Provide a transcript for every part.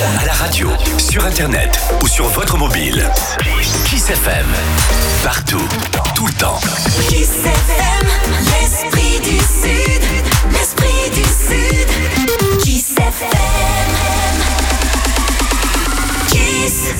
À la radio, sur internet ou sur votre mobile. Kiss FM. Partout, tout le temps. Kiss FM, l'esprit du Sud. L'esprit du Sud. Kiss FM. Kiss.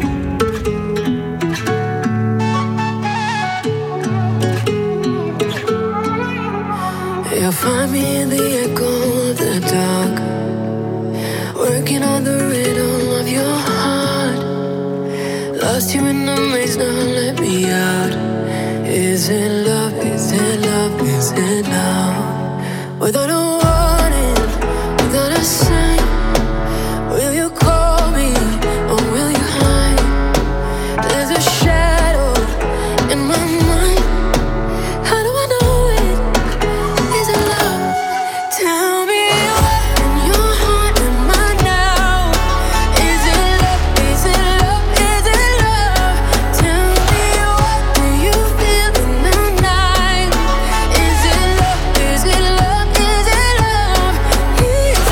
You'll find me in the echo of the dark, working on the rhythm of your heart. Lost you in the maze, now let me out. Is it love, is it love, is it love? Without a warning, without a sign, will you call me or will you hide? There's a shadow in my mind. How do I know it? Is it love? Tell me what in your heart am I now? Is it love? Is it love? Is it love? Tell me what do you feel in the night? Is it love? Is it love? Is it love? Is it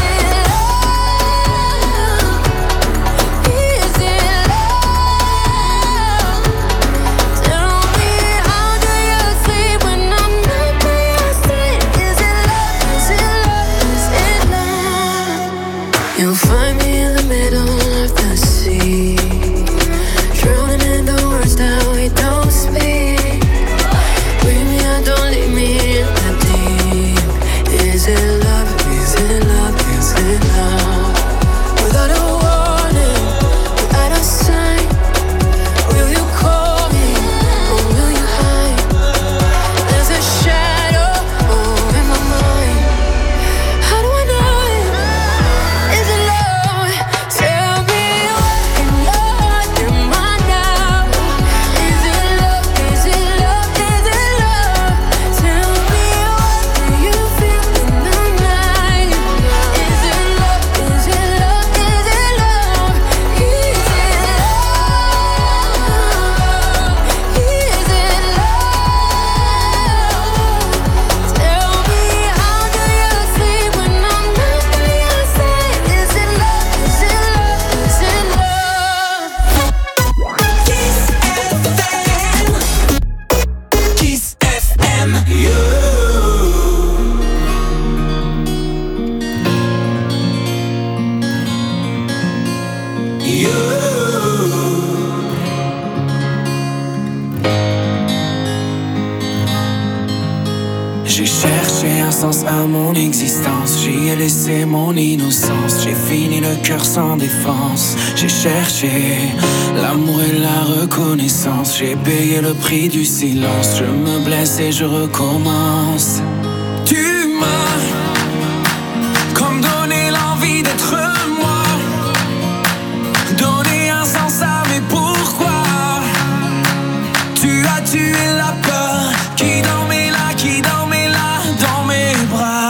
love? Is it love? Tell me how do you sleep when I'm not by your side? Is it love? Is it love? Is it love? You'll find me in the middle of the sea, drowning in the words that we don't speak. Bring me out, don't leave me in the deep. Is it love? Is it love? Is it love? Without a warning, without a sign, will you call me or will you hide? There's a shadow in my mind. How do I know it? Is it love? Tell me what in your heart am I now? Is it love? Is it love? Is it love? Tell me what do you feel in the night? Is it love? Is it love? Is it love? Is it love? Is it love? Tell me how do you sleep when I'm not by your side? Is it love? Is it love? Is it love? Kiss FM. Kiss FM. J'ai cherché un sens à mon existence, j'y ai laissé mon innocence, j'ai fini le cœur sans défense. J'ai cherché l'amour et la reconnaissance, j'ai payé le prix du silence, je me blesse et je recommence. Tu m'as comme donné l'envie d'être moi, donné un sens à mes pourquoi. Tu as tué la peur qui dormait là, qui dormait là dans mes bras.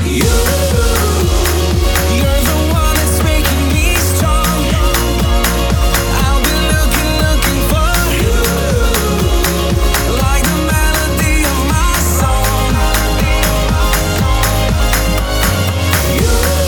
You're the one that's making me strong. I've been looking for you, like the melody of my song. You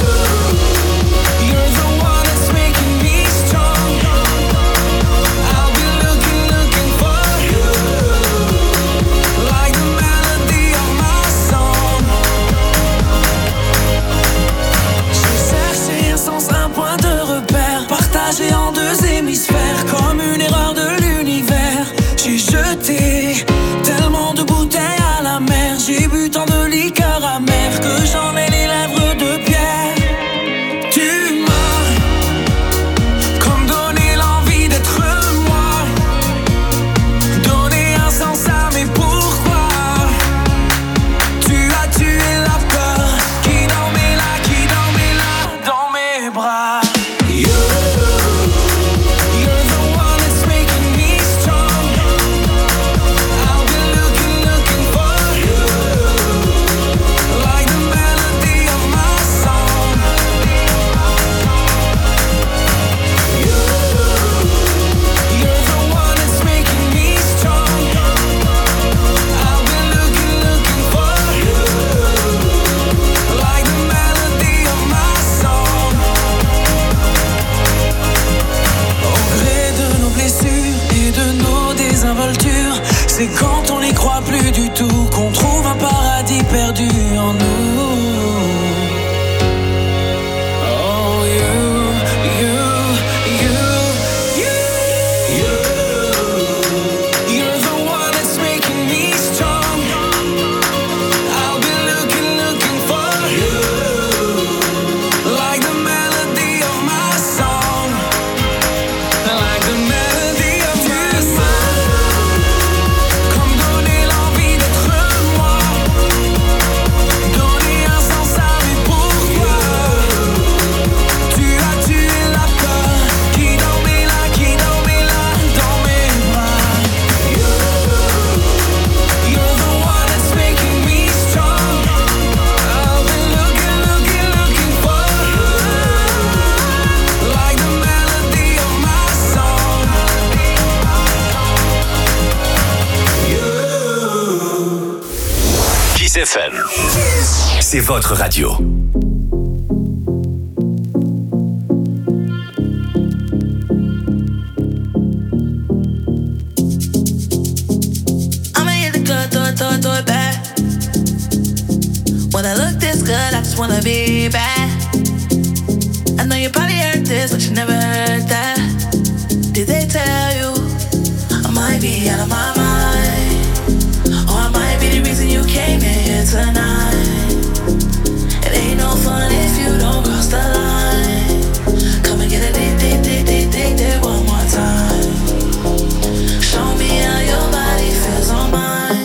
FM. C'est votre radio. I'ma hit the club, throw it back. When I look this good, I just wanna be bad. I know you probably heard this, but you never heard that. Did they tell you I might be out of my mind? Or I might be the reason you came in here tonight. It ain't no fun if you don't cross the line. Come and get a date one more time. Show me how your body feels on mine.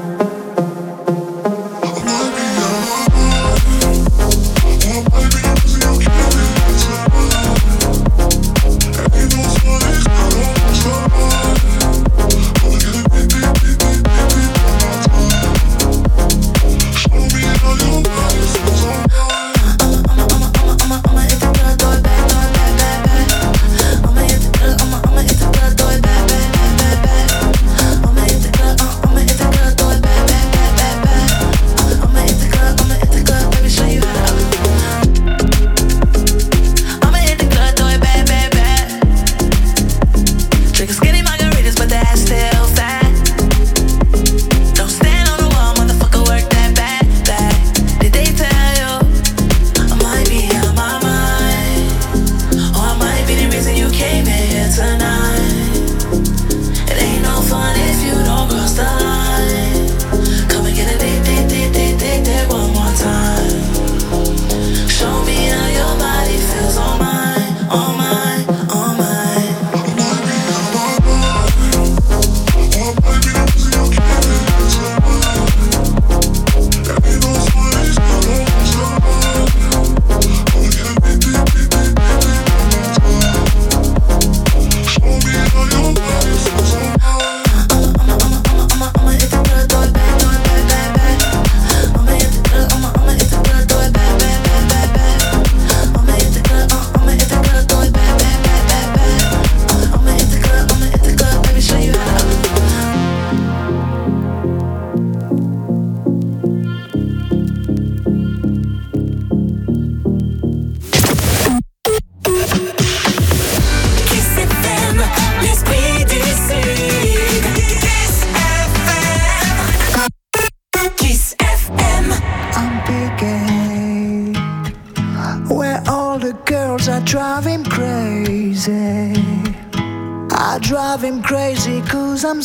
I'm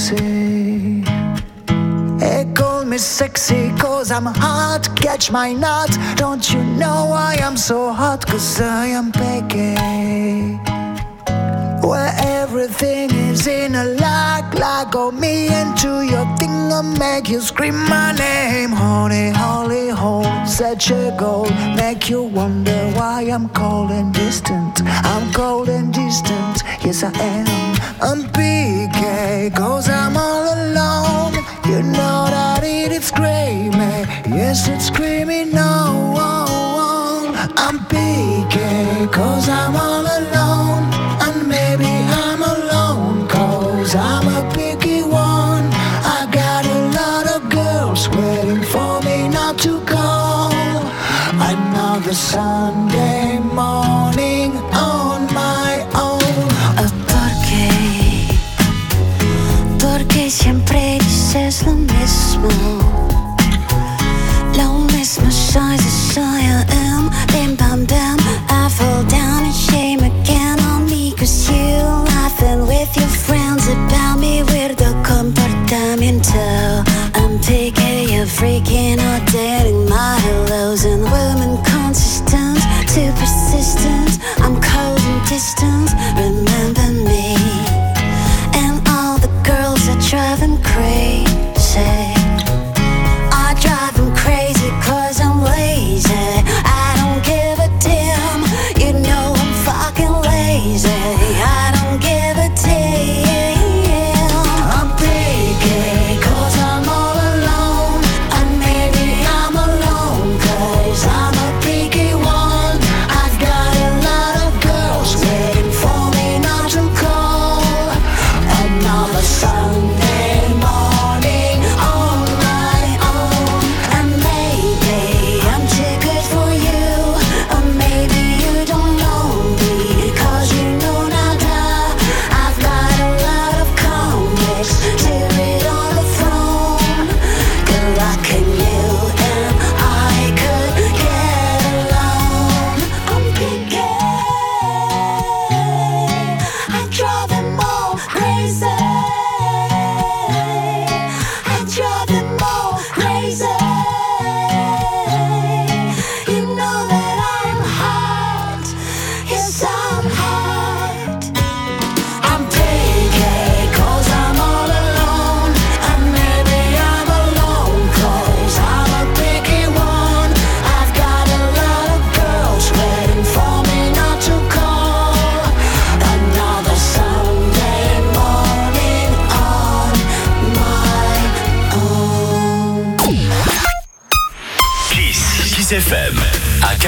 sexy. They call me sexy cause I'm hot. Catch my nut. Don't you know I am so hot? Cause I am picky. Where everything is in a lock on me into your thing and make you scream my name. Honey, holy hole, such a goal. Make you wonder why I'm cold and distant. I'm cold and distant, yes I am. I'm PK, cause I'm all alone. You know that it's screaming, yes it's screaming no. I'm PK, cause I'm all alone. And maybe I'm alone, cause I'm a picky one. I got a lot of girls waiting for me not to call. Another Sunday morning on my own. Porque siempre dices lo mismo. Lo mismo size as I am. Bim bam bam, I fall down in shame again on me. Cause you laughing with your friends about me. Weirdo comportamiento. I'm picky, you're freaking out, dating my hellos. And women consistent, too persistent. I'm cold and distant, remember me. And all the girls are driving crazy. I drive them crazy cause I'm lazy.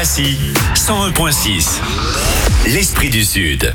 Cassis, 101.6. L'Esprit du Sud.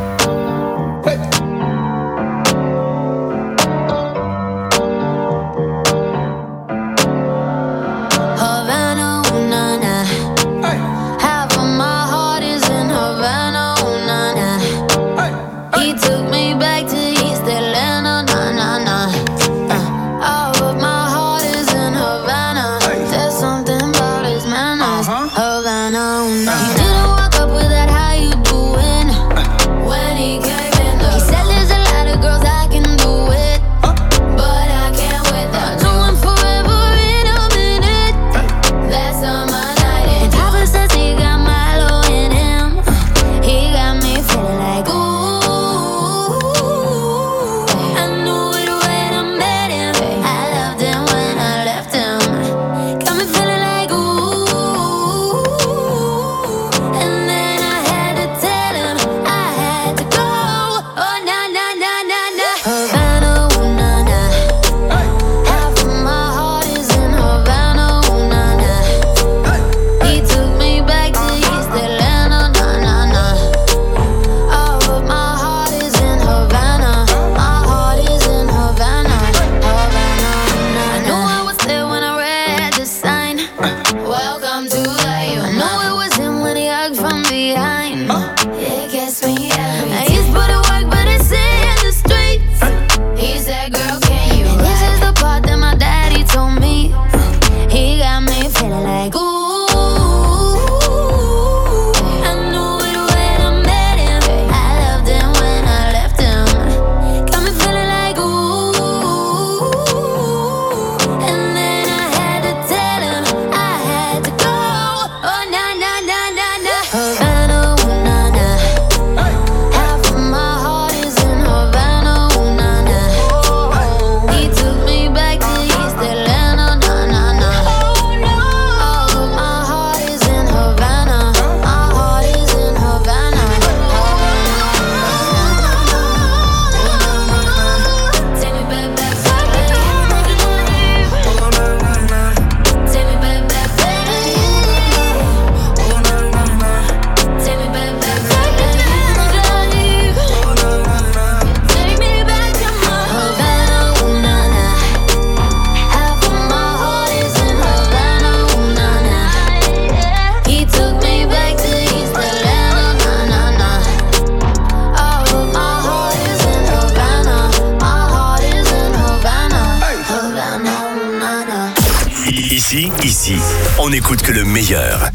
Ici, on n'écoute que le meilleur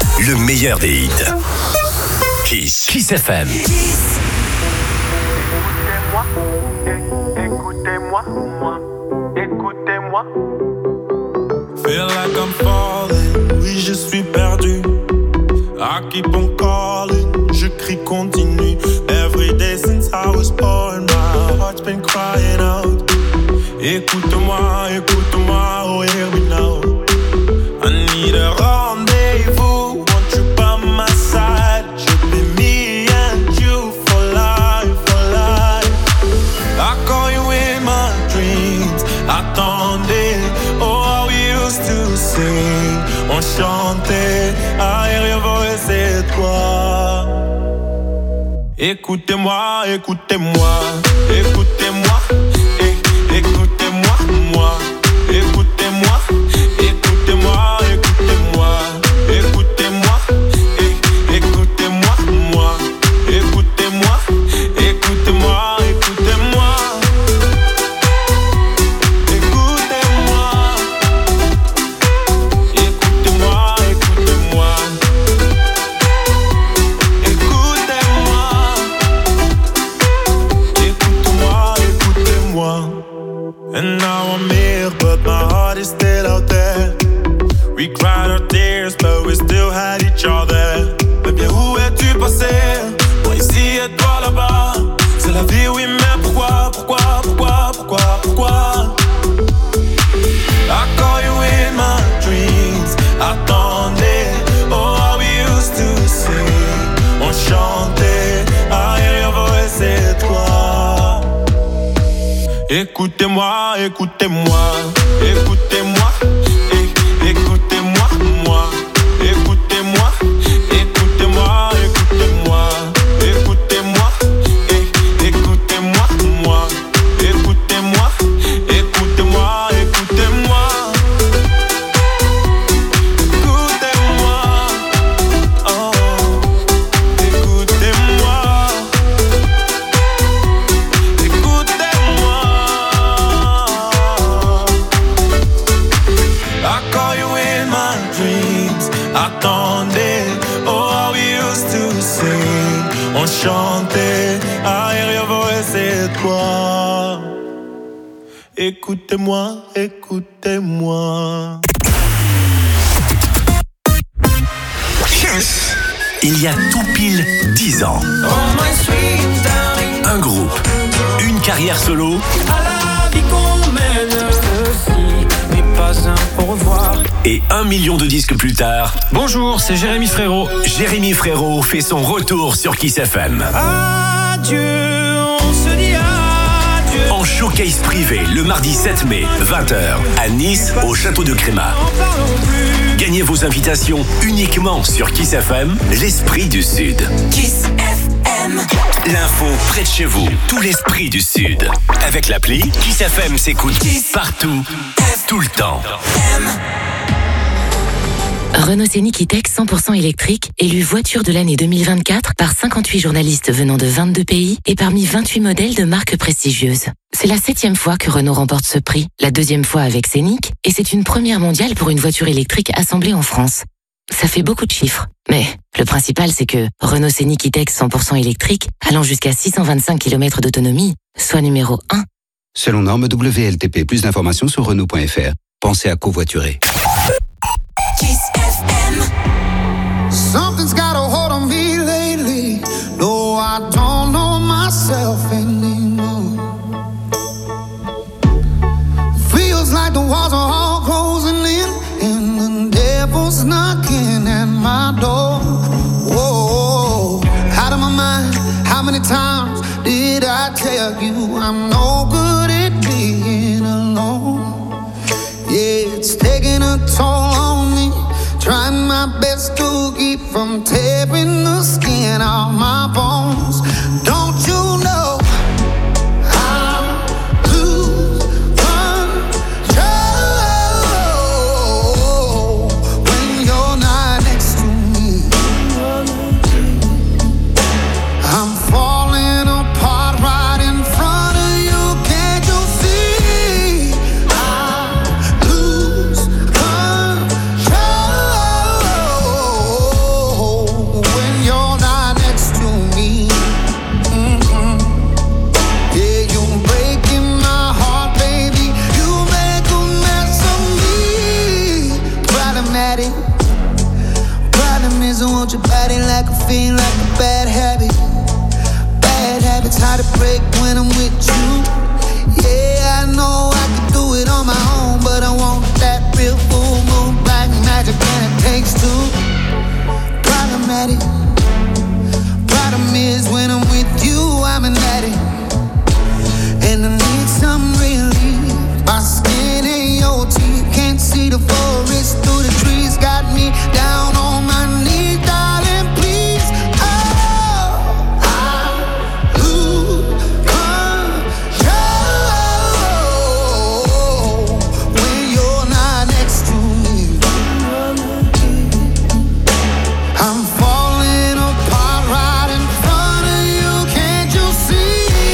des hits. Kiss FM. Écoutez-moi. Feel like I'm falling, oui je suis perdu. I keep on calling, je crie continue. Every day since I was born, my heart's been crying out. Écoute-moi, oh hear me now. I need a rendezvous, want you by my side. Should be me and you for life, for life. I call you in my dreams, attendez. Oh, how we used to sing, on chantait. Aérien voix, c'est toi. Écoutez-moi, écoutez-moi, écoutez-moi, écoutez-moi, moi, écoutez-moi, écoutez-moi, écoutez-moi, écoutez-moi, écoutez-moi, moi, écoutez-moi, écoutez-moi, écoutez-moi, écoutez-moi, écoutez-moi, écoutez-moi, écoutez-moi, écoutez-moi. And now I'm here, but my heart is still out there. We cried our tears, but we still had each other. Mais bien où es-tu passé? Moi ici et toi là-bas. C'est la vie, oui, mais pourquoi? I call you in my dreams, attendez. Oh, how we used to sing, on chantait. Aérien voix, c'est toi. Écoutez-moi, écoutez-moi, écoutez-moi, écoutez-moi, moi, écoutez-moi, enchanté. Aéreo c'est toi. Écoutez-moi, écoutez-moi. Il y a tout pile 10 ans. Un groupe, une carrière solo. À la vie qu'on mène, ceci n'est pas un au revoir. Et 1 million de disques plus tard. Bonjour, c'est Jérémy Frérot. Jérémy Frérot fait son retour sur Kiss FM. Adieu, on se dit adieu. En showcase privé le mardi 7 mai, 20h, à Nice, au château de Crémat. Gagnez vos invitations uniquement sur Kiss FM, l'esprit du Sud. Kiss FM. L'info près de chez vous, tout l'esprit du Sud. Avec l'appli, Kiss FM s'écoute partout, tout le temps. Renault Scénic E-Tech 100% électrique, élu voiture de l'année 2024 par 58 journalistes venant de 22 pays et parmi 28 modèles de marques prestigieuses. C'est la 7e fois que Renault remporte ce prix, la 2e fois avec Scénic, et c'est une première mondiale pour une voiture électrique assemblée en France. Ça fait beaucoup de chiffres, mais le principal c'est que Renault Scénic E-Tech 100% électrique, allant jusqu'à 625 km d'autonomie, soit numéro 1. Selon norme WLTP, plus d'informations sur Renault.fr. Pensez à covoiturer. Kiss FM. Something's got a hold on me lately. No, I don't know myself anymore. Feels like the walls are all closing in, and the devil's knocking at my door. Whoa, out of my mind. How many times did I tell you I'm no good at being alone? Yeah, it's taking a toll on me. Trying my best to keep from tearing the skin off my bones. Don't you know I lose control when you're not next to me? I'm falling apart right in front of you. Can't you see? I lose control when you're not next to me. Yeah, you're breaking my heart, baby. You make a mess of me. Problematic. Problem is I want your body like a fiend, like a bad habit. Bad habits hard to break when I'm with you. Yeah, I know I could do it on my own, but I want that real full moon black magic, and it takes two. Problematic. Problem is when I'm with you, I'm an addict, and I need some relief. My skin ain't your teeth, can't see the forest through the trees. Got me down on my knees, darling, please. Oh, I lose control when you're not next to me. I'm falling apart right in front of you. Can't you see?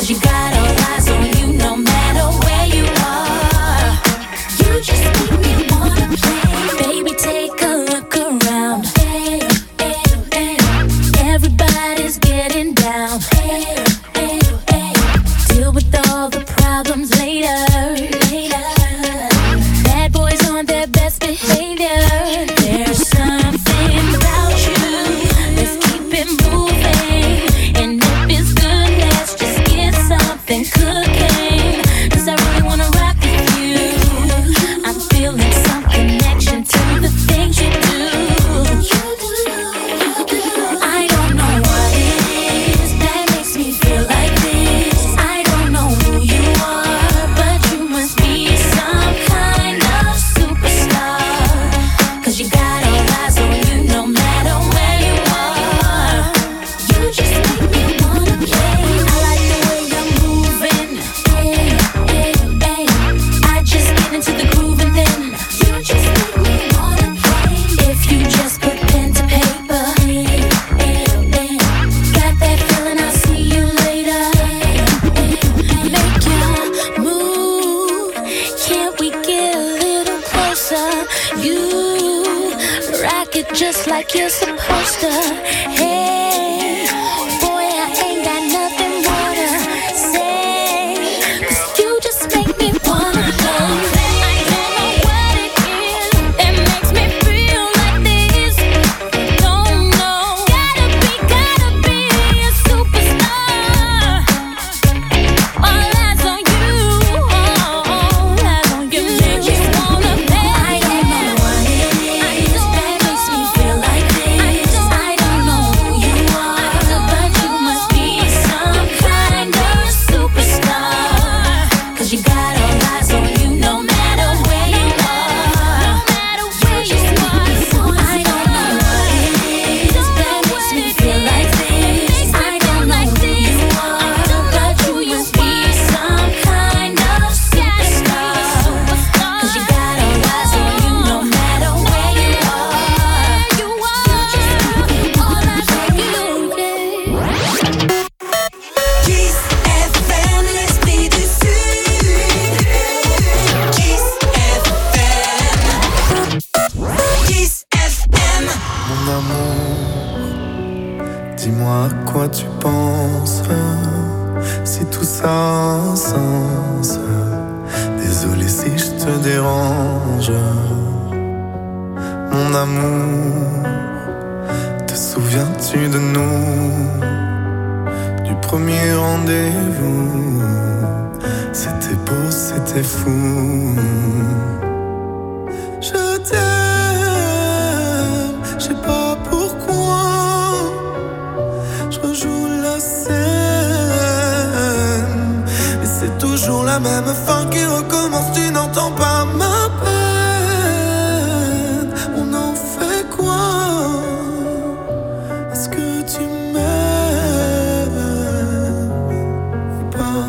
'Cause you got all eyes on you no matter where you are. You just make me wanna play. Baby, take a look around. Hey, hey, hey. Everybody's getting down. Hey, hey, hey. Deal with all the problems later. Bad boys on their best behavior. There's something about you. Let's keep it moving. And if it's good, let's just get something cooking. 'Cause I really wanna rock with you. I'm feeling some connection to the things you do. I don't know what it is that makes me feel like this. I don't know who you are, but you must be some kind of superstar. 'Cause you got all eyes on you no matter where you are. You just make me wanna play. I like the way you're moving. Hey, hey, hey. I just get into the groove and then you just make me wanna play. If you just put pen to paper. Hey, hey, hey. Got that feeling, I'll see you later. Make your move. Can't we get a little closer? You rock it just like you're supposed to. Hey, boy, I ain't got nothing more to say. 'Cause you just make me wanna play. I don't know what it is that makes me feel like this. Don't know. Gotta be a superstar. All eyes on you. All eyes on you. You just wanna play. I don't know what it is that makes me feel like this. I don't know who you are, but you must be some kind of superstar. 'Cause you got all eyes on you no matter where you are. No matter where you are. I don't know what it is that makes me feel like this. I don't know who you are, but you must be some kind of superstar. 'Cause you got all eyes on you no matter where you are. You just all eyes on you. Kiss FM, l'esprit du Sud. Kiss FM. Kiss FM. Mon amour, dis-moi à quoi tu penses. Si tout ça a un sens. Désolé si je te dérange. Mon amour, te souviens-tu de nous? Du premier rendez-vous. C'était beau, c'était fou. Je t'aime, je sais pas pourquoi. Je rejoue la scène, mais c'est toujours la même fin qui recommence. Tu n'entends pas ma peine. On en fait quoi? Est-ce que tu m'aimes ou pas?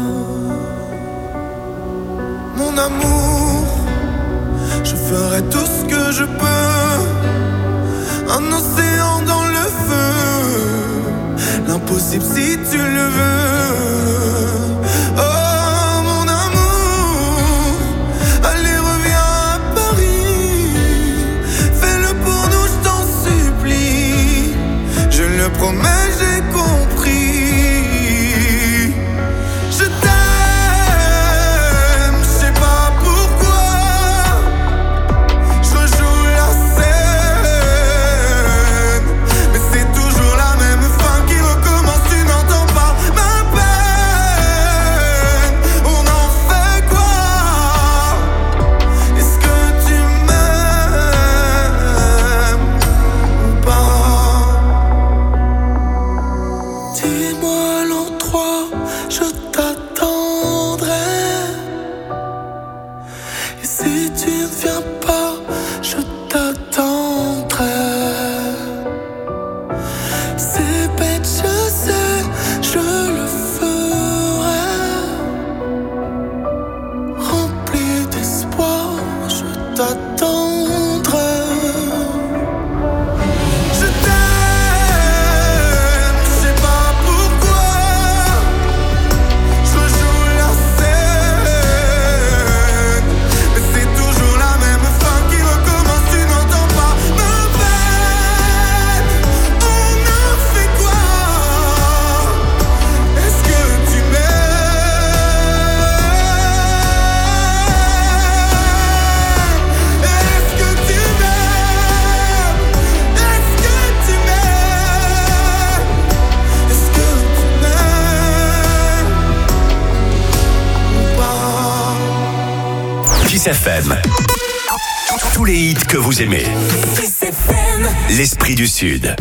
Mon amour, je ferai tout ce que je peux. Un océan dans le feu. L'impossible si tu le veux. Oh mon amour, allez reviens à Paris. Fais-le pour nous, je t'en supplie. Je le promets, j'ai compris. Je t'aime, je sais pas pourquoi. Je rejoue la scène, mais c'est toujours la même fin qui recommence. Tu n'entends pas ma peine. Kiss FM. Tous les hits que vous aimez. Kiss FM. L'Esprit du Sud.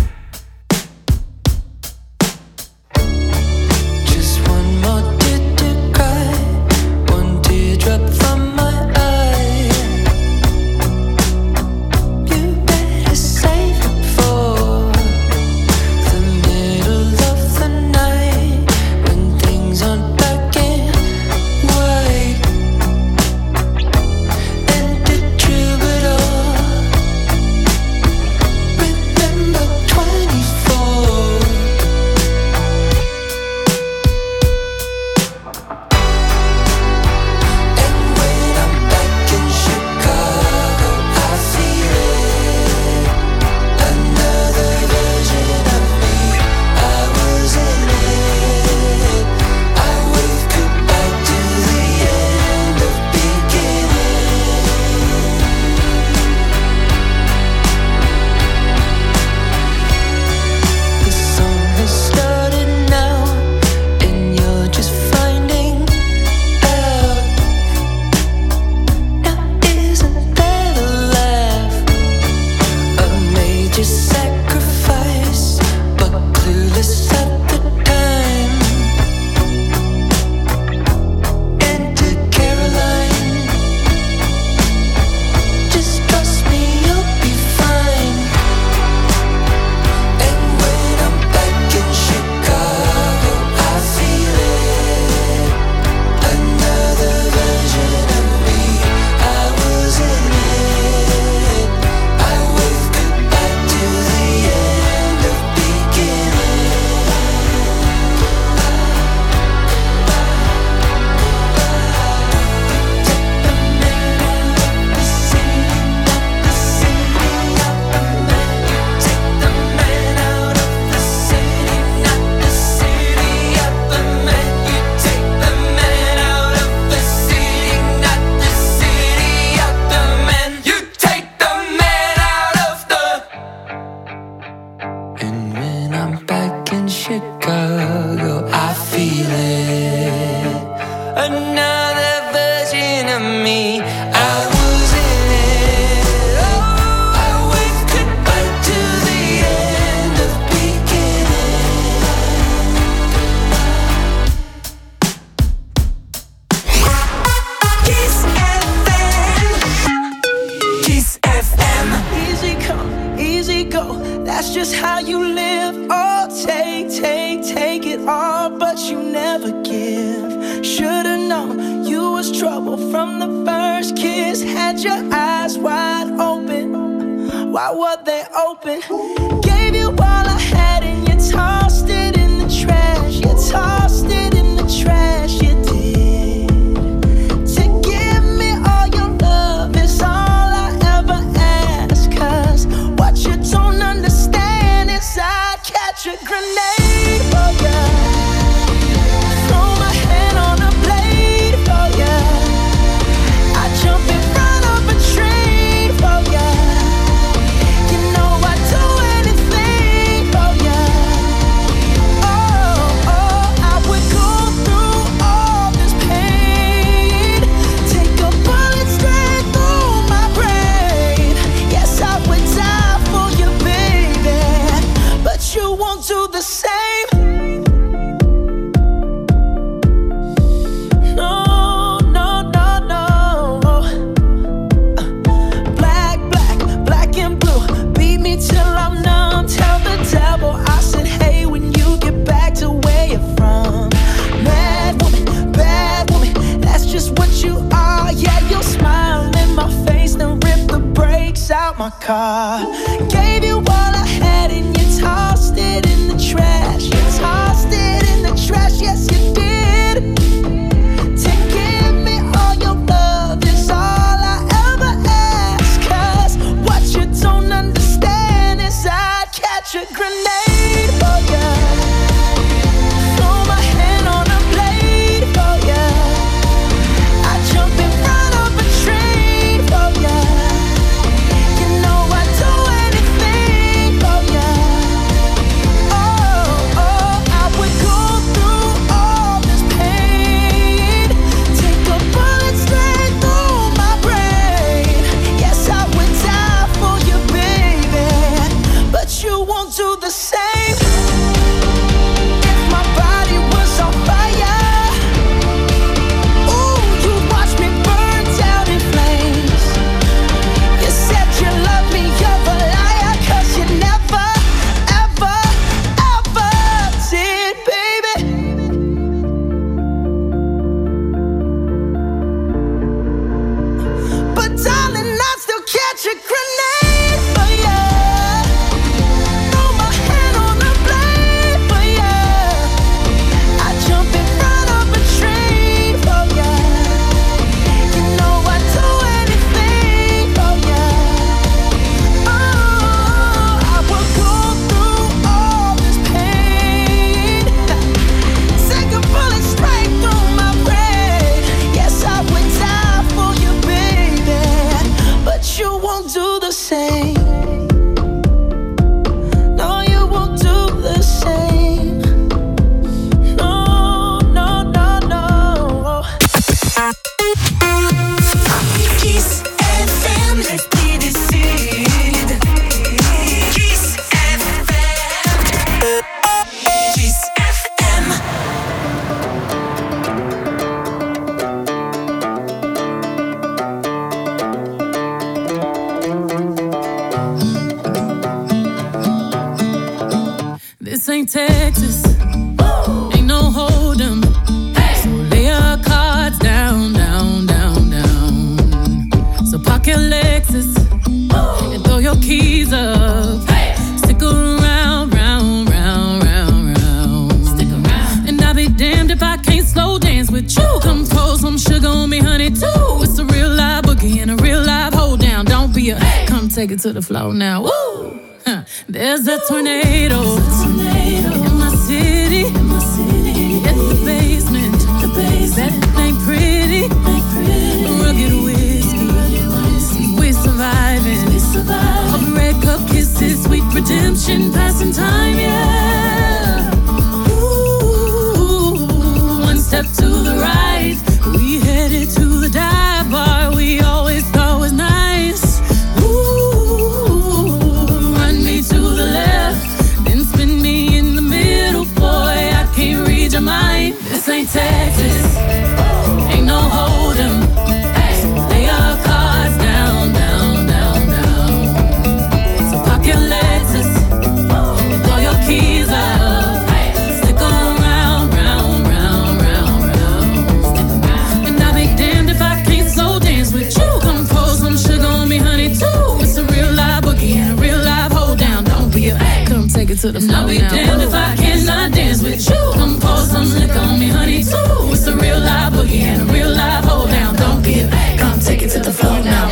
take it to the floor now. Woo! There's a tornado in my city. In the basement. That ain't pretty. Rugged whiskey. We're surviving. Of red cup kisses, sweet redemption, passing time, yeah. Ooh, one step to the right, we headed to the dive bar we always thought was nice. Ooh, run me to the left, then spin me in the middle, boy, I can't read your mind. This ain't Texas, ain't no hold'em. Lay our cards down, down, down, down. So park your Lexus and throw your keys up. Stick around, round, round, round, round. And I'll be damned if I can't slow dance with you. Come pour some sugar on me, honey, too. It's a real live boogie and a real live hold down. Don't be a come take it to the floor. I'll be damned if I cannot dance with you. Come pour some liquor on me, honey, too. It's a real live boogie and a real live hold down. Don't be a come take it to the floor now.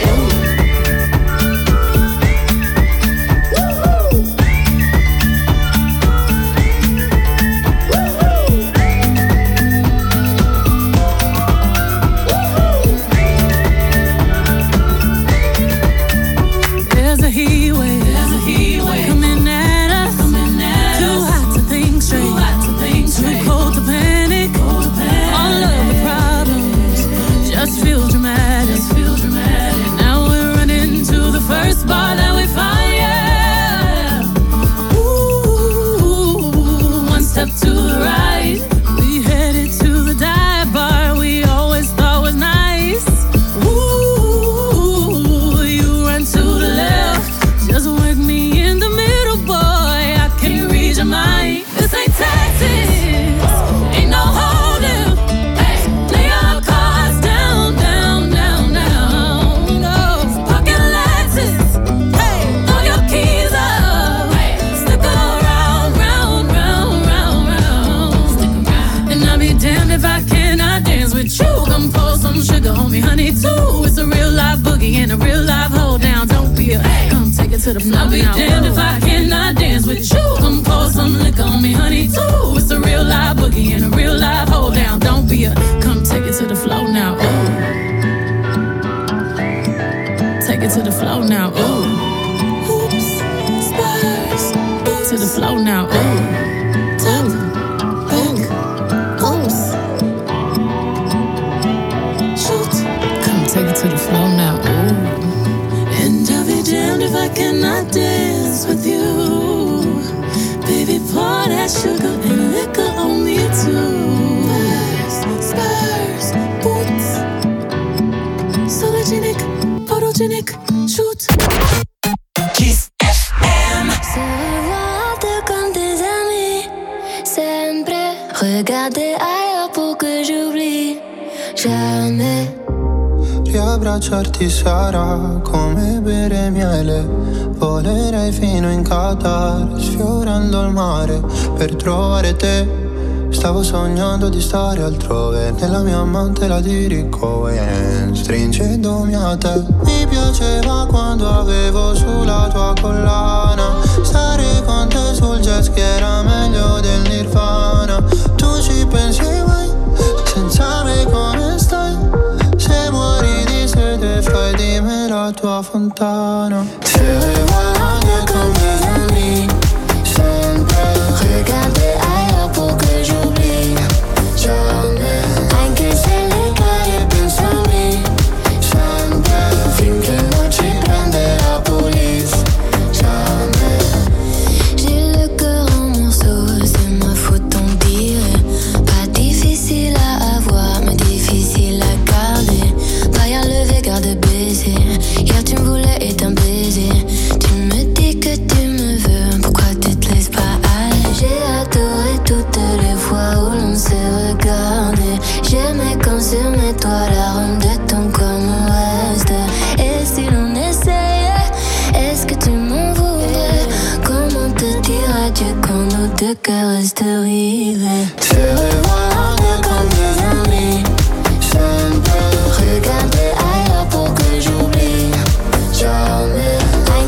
There's a heat wave coming at us. Too hot to think straight, too cold to panic. All of the problems just feel dramatic. Now we're running to the first bar that we find, yeah. Ooh, one step to the right, we headed to the dive bar we always thought was nice. Ooh, you run to the left, just work me in the middle, boy, I can't read your mind. This ain't Texas, ain't no hold'em. Lay our cards down, down, down, down. No, park your Lexus, throw your keys up. Stick around, round, round, round, round. And I'll be damned if I cannot dance with you. Come pour some sugar on me, honey, too. It's a real live boogie and a real live hold down. Don't be a come take it to the floor. I'll be damned if I cannot dance with you. Come pour some liquor on me, honey, too. It's a real live boogie and a real live hold down. Don't be a come take it to the floor now. Ooh. Take it to the floor now. Ooh. Oops, spurs. To the floor now. Ooh. Top, back, oops. Shoot. Come take it to the floor now. Ooh. And I'll be damned if I cannot dance with you. Baby, pour that sugar and liquor on me too. Spurs, boots. Sologenic, photogenic, shoot. Kiss FM. Se revoir comme des amis, sempre. Regarder ailleurs pour que j'oublie. Jamais. Riabbracciarti sarà come bere miele. Volerei fino in Qatar, sfiorando il mare per trovare te. Stavo sognando di stare altrove, nella mia mantela di Ricohen, stringendomi a te. Mi piaceva quando avevo sulla tua collana, stare con te sul jet ski era meglio del Nirvana. Tu ci pensi mai, senza me come stai? Se muori di sete fai di me la tua fontana. Se regarder comme des amis, sempre. Regarder ailleurs pour que j'oublie. Jamais. Anche se le caie pensami, sempre. Finché non ci prende la police. Jamais. J'ai le cœur en morceaux, c'est ma faute on dirait. Pas difficile à avoir, mais difficile à garder. Pas levé, garde baiser. Hier tu me voulais et t'un baiser. Tu me dis que tu me veux, pourquoi tu te laisses pas aller? J'ai adoré toutes les fois où l'on s'est regardé. J'aimais quand sur mes toits l'arôme de ton corps me reste. Et si l'on essayait, est-ce que tu m'en voudrais? Comment te dire adieu quand nos deux cœurs restent rivés? Se regarder comme des amis, sempre. Regarder ailleurs pour que j'oublie. Jamais.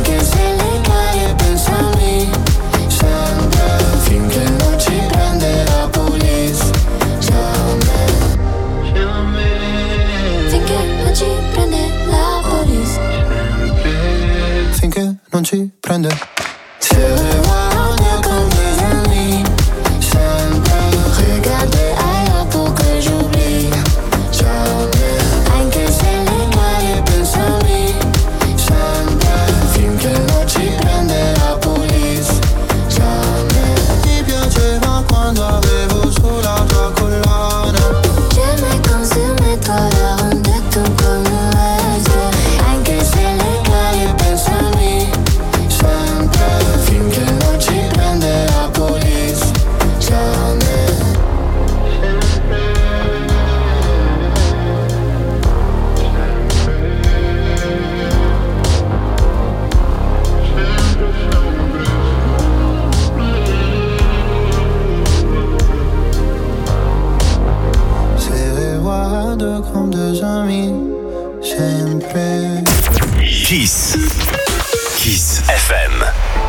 non ci prende. Se guardo comme des amis, sempre regarder ailleurs pour que j'oublie. Jamais, anche se le cari pensami, sempre finché non ci prende la police. Jamais, ti piaceva quando avevo sulla tua collana. J'aimais quand sur mes toiles rendait tout comme un reste. Anche se le cari pensami, sempre finché non ci prende la police. Jamais. Se guardo comme deux amis, sempre. Kiss. Kiss FM.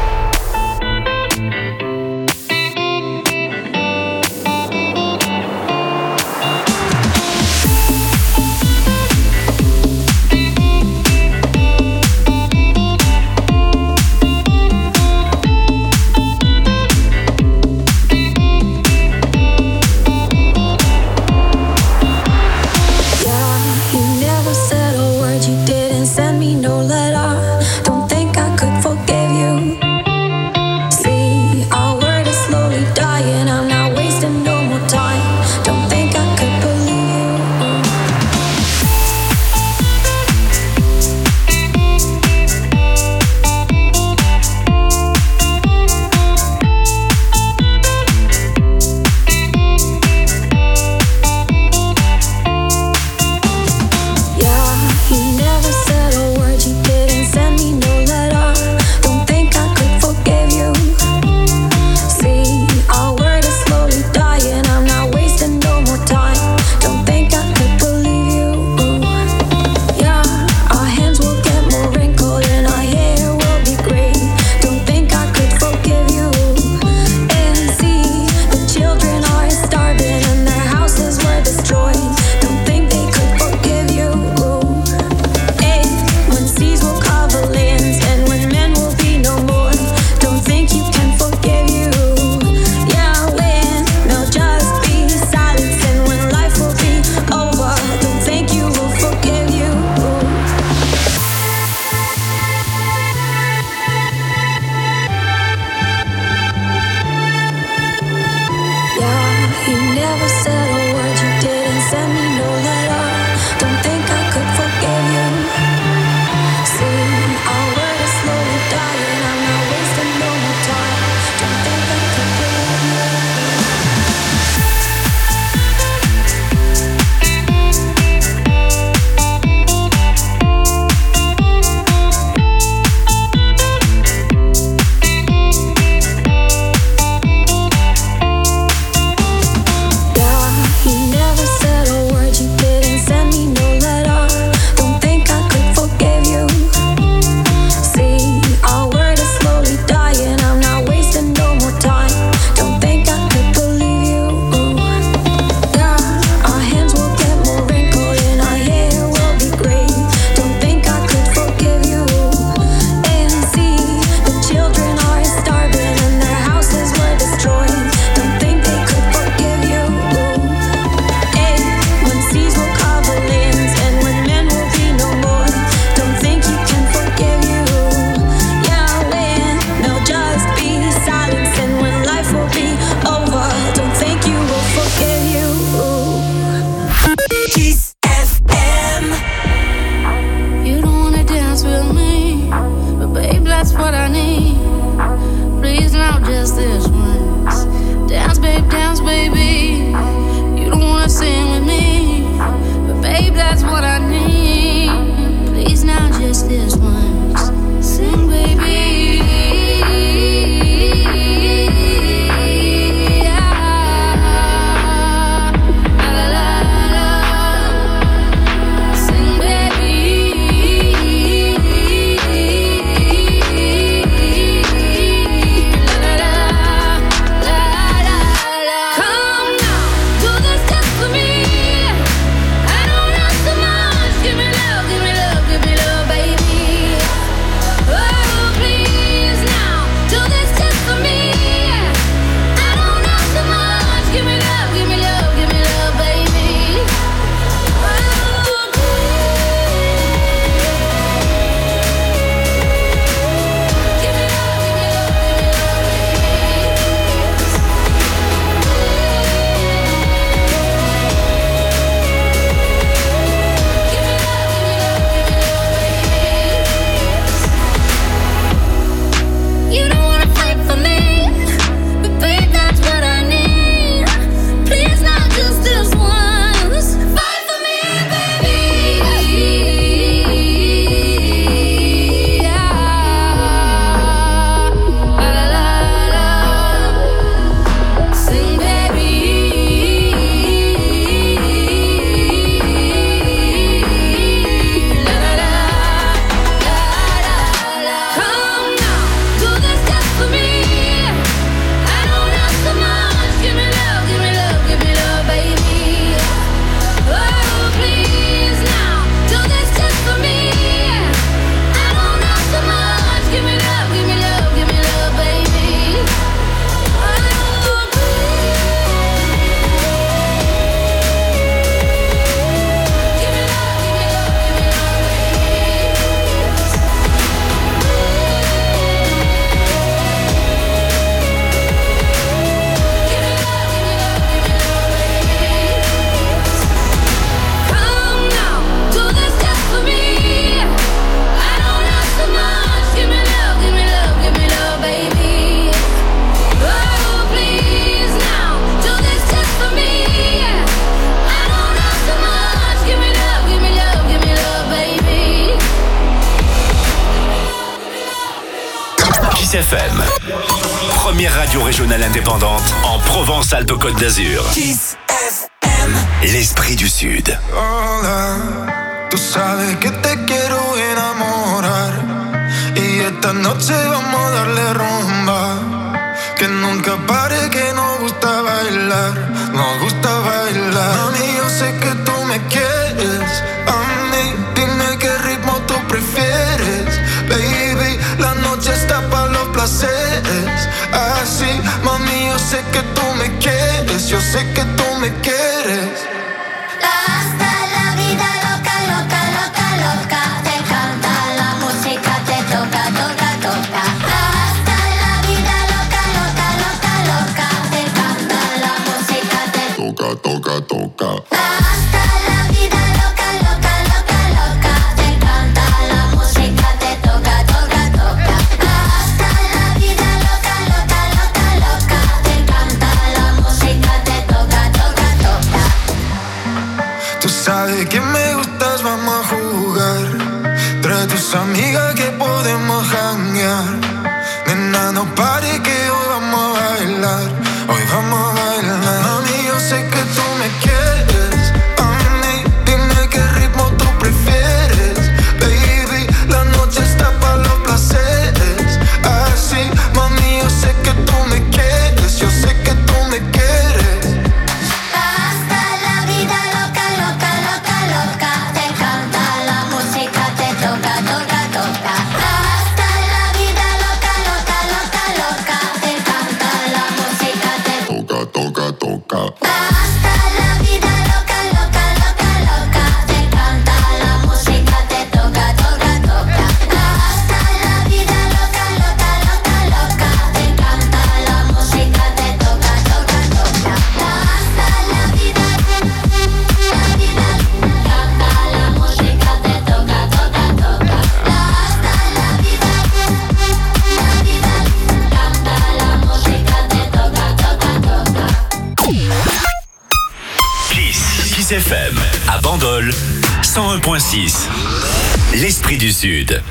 You never said a word, you didn't send me no letter. Don't think I could forgive you. Kiss FM. Première radio régionale indépendante en Provence-Alpes-Côte d'Azur. Kiss FM. L'esprit du Sud. Hola, tú sabes que te quiero enamorar y esta noche vamos a darle rumba. Que nunca pare, que nos gusta bailar, nos gusta bailar. Mami, yo sé que tú me quieres, a mí dime qué ritmo tú prefieres. Baby, la noche está para los placeres. Así, mami, yo sé que tú me quieres, yo sé que tú me quieres. Hasta la vida loca, loca, loca, loca. Te canta la música, te toca, toca, toca. Hasta la vida loca, loca, loca, loca. Te canta la música, te toca, toca, toca. Hasta la vida loca, loca, loca, loca. Te canta la música, te toca, toca, toca. Hasta la vida loca, loca, loca, loca. Te canta la música, te toca, toca, toca. Tú sabes que me gustas, vamos a jugar. Trae tus amigas que podemos janguear. Nena, no pare que hoy vamos a bailar. Hoy vamos a bailar. Mami, yo sé que tú me quieres. A mí, dime qué ritmo tú prefieres. Baby, la noche está para los placeres. Así, mami, yo sé que tú me quieres. Yo sé que tú me quieres. Hasta la vida loca, loca, loca, loca. Te canta la música, te toca, toca, toca. Hasta la vida loca, loca, loca, loca. Te canta la música, te toca, toca, toca. Hasta la vida loca, loca, loca, loca. Te canta la música, te toca, toca, toca. Hasta la vida loca, loca, loca, loca. Te canta la música, te toca, toca, toca. Hasta la vida, canta la música, te toca, toca, toca. Hasta la vida, canta la música, te toca, toca, toca. Kiss FM à Bandol 101.6. L'esprit du Sud.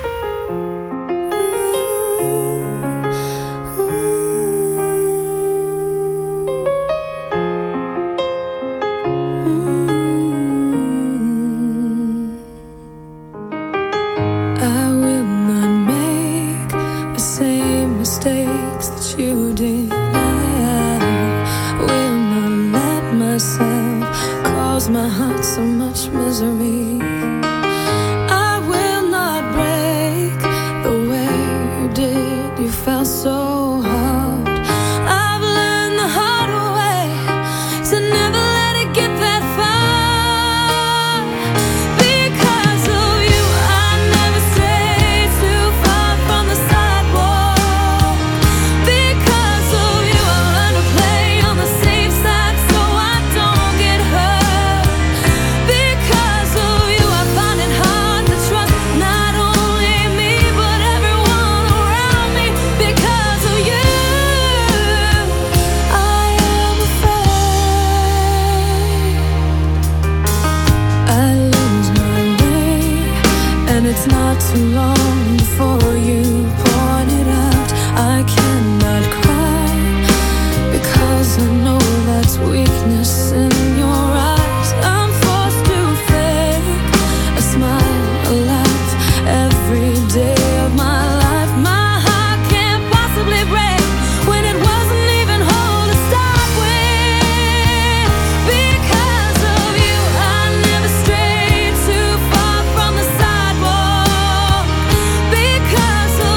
I will not make the same mistakes that you did. I will not let myself cause my heart so much misery. I will not break the way you did. You felt so hard. I've learned the hard way to never let it get that far. Because of you, I never strayed too far from the sidewalk. Because of you, I learned to play on the safe side so I don't get hurt. Because of you, I find it hard to trust not only me but everyone around me. Because of you, I am afraid I lose my way, and it's not too long before you point it out. I cannot cry because I know that's weakness in your eyes. I'm forced to fake a smile, a laugh every day of my life. My heart can't possibly break when it wasn't even whole to start with. Because of you, I never strayed too far from the sidewalk. Because of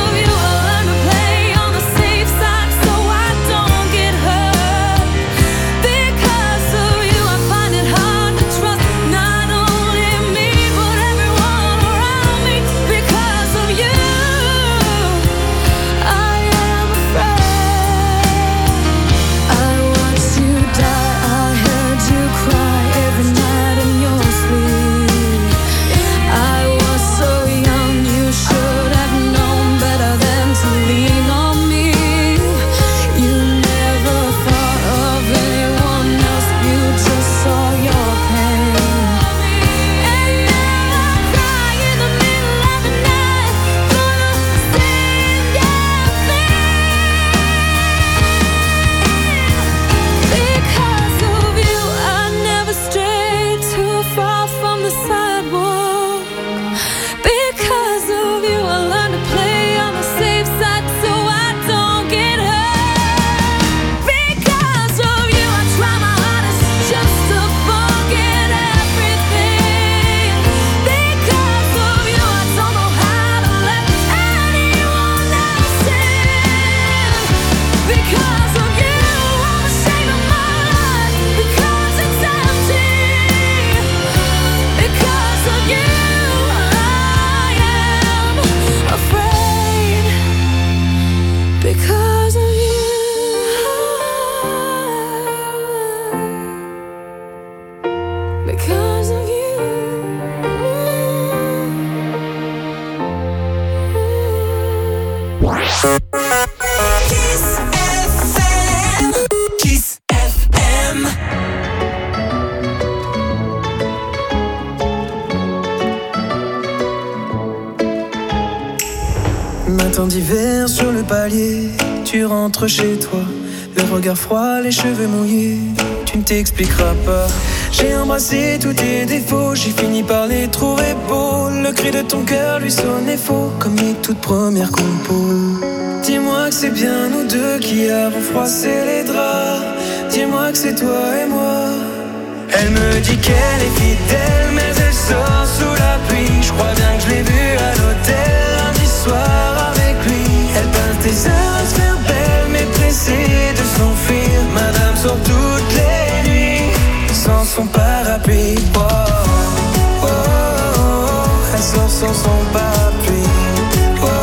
Matin d'hiver sur le palier, tu rentres chez toi, le regard froid, les cheveux mouillés, tu ne t'expliqueras pas. J'ai embrassé tous tes défauts, j'ai fini par les trouver beaux. Le cri de ton cœur lui sonnait faux, comme les toutes premières compos. Dis-moi que c'est bien nous deux qui avons froissé les draps. Dis-moi que c'est toi et moi. Elle me dit qu'elle est fidèle, mais elle sort sous la pluie. Je crois bien que je l'ai vue à l'hôtel lundi soir avec lui. Elle passe des heures à se faire belle, mais pressée de s'enfuir. Madame sort toutes les nuits sans son parapluie. Oh, oh, oh, oh. Elle sort sans son parapluie. Oh, oh,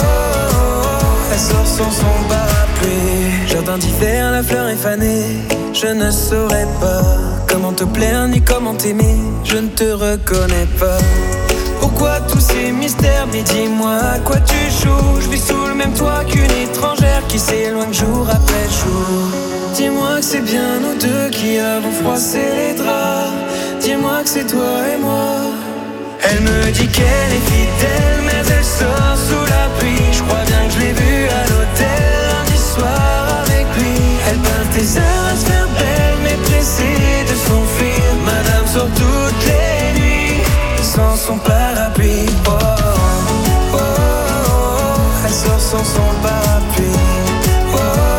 oh. Elle sort sans son parapluie. Jardin d'hiver, la fleur est fanée. Je ne saurais pas comment te plaire ni comment t'aimer. Je ne te reconnais pas. Pourquoi tous ces mystères? Mais dis-moi à quoi tu joues. Je vis sous le même toit qu'une étrangère qui s'éloigne jour après jour. Dis-moi que c'est bien nous deux qui avons froissé les draps. Dis-moi que c'est toi et moi. Elle me dit qu'elle est fidèle, mais elle sort sous la pluie. Je crois bien que je l'ai vue à l'hôtel lundi soir avec lui. Elle passe des heures à se faire belle, mais pressée de s'enfuir. Madame sort toutes les nuits sans son parapluie. Oh, oh, oh, oh. Elle sort sans son parapluie. Oh, oh,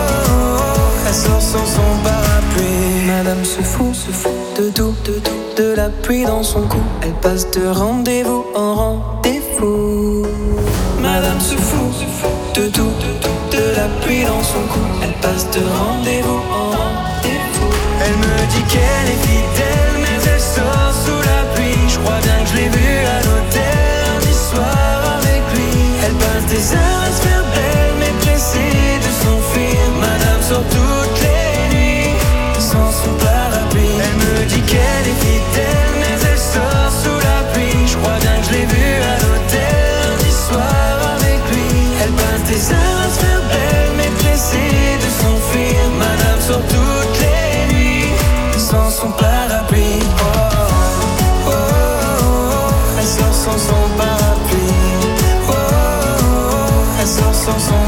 oh. Elle sort sans son parapluie. Madame se fout de tout, de la pluie dans son cou. Elle passe de rendez-vous en rendez-vous. Madame se fout de tout, de la pluie dans son cou. Elle passe de rendez-vous en rendez-vous. Elle me dit qu'elle est fidèle, mais elle sort sous la pluie. Je crois bien que je l'ai vue à l'hôtel lundi soir avec lui. Elle passe des heures à se faire belle, mais pressée de s'enfuir. Madame sort toutes les nuits sans son parapluie. Elle me dit qu'elle est fidèle, mais elle sort sous la pluie. Je crois bien que je l'ai vue à l'hôtel lundi soir avec lui. Elle passe des heures à se faire belle, mais pressée de s'enfuir. Madame sort toutes les nuits sans son parapluie. Oh, oh, oh, oh. Elle sort sans son parapluie. Oh, oh, oh. Elle sort sans son